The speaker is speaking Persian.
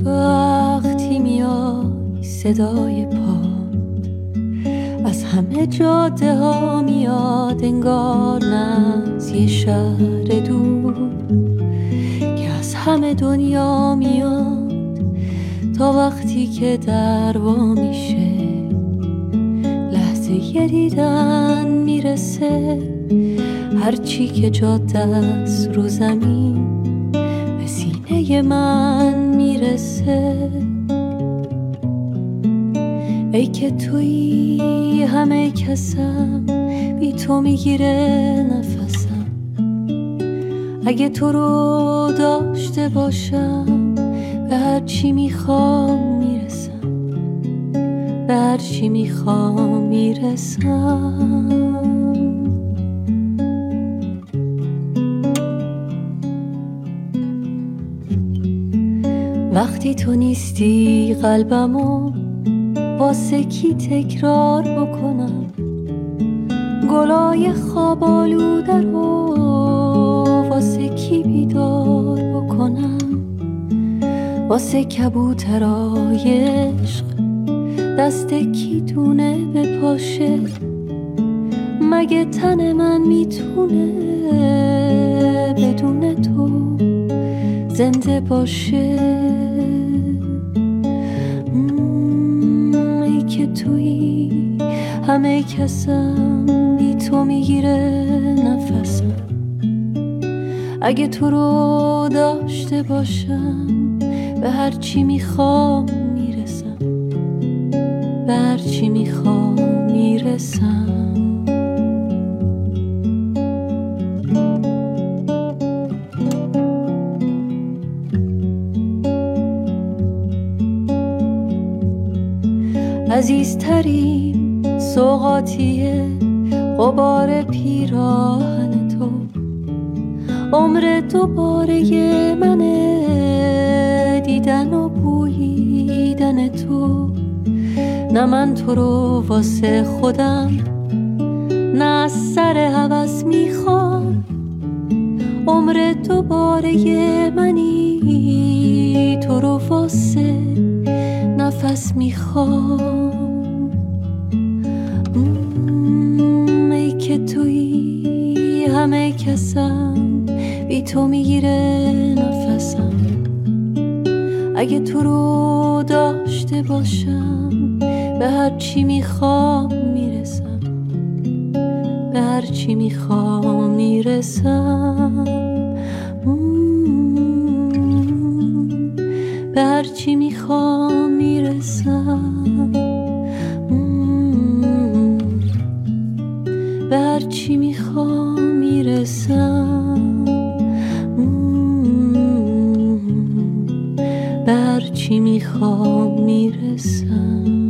وقتی میای صدای پاد از همه جاده ها میاد، انگار نه از یه شهر دور که از همه دنیا میاد. تا وقتی که در وا میشه لحظه یه دیدن میرسه، هرچی که جاده است رو زمین به سینه من میرسه. ای که تویی همه کسم، بی تو میگیره نفسم. اگه تو رو داشته باشم به هر چی میخوام میرسم، به هر چی میخوام میرسم. وقتی تو نیستی قلبمو واسه کی تکرار بکنم، گلای خواب آلوده رو واسه کی بیدار بکنم، واسه کبوترای عشق دست کی دونه بپاشه، مگه تن من میتونه بدون تو زنده باشه. ای که تویی همه کسم، بی تو میگیره نفسم. اگه تو رو داشته باشم به هر چی میخوام میرسم، به هر چی میخوام میرسم. عزیزترین سوغاتیه غبار پیراهن تو، عمر دوباره منه دیدن و بوییدن تو. نه من تو رو واسه خودم نه از سر هوس میخوام، عمر دوباره منی تو رو واسه نفس میخوام. ای که تویی همه کسم، بی تو میگیره نفسم. اگه تو رو داشته باشم به هر چی میخوام میرسم، به هر چی میخوام میرسم، به هر چی میخوام میرسم، به هر چی میخوام میرسم، به هر چی میخوام میرسم.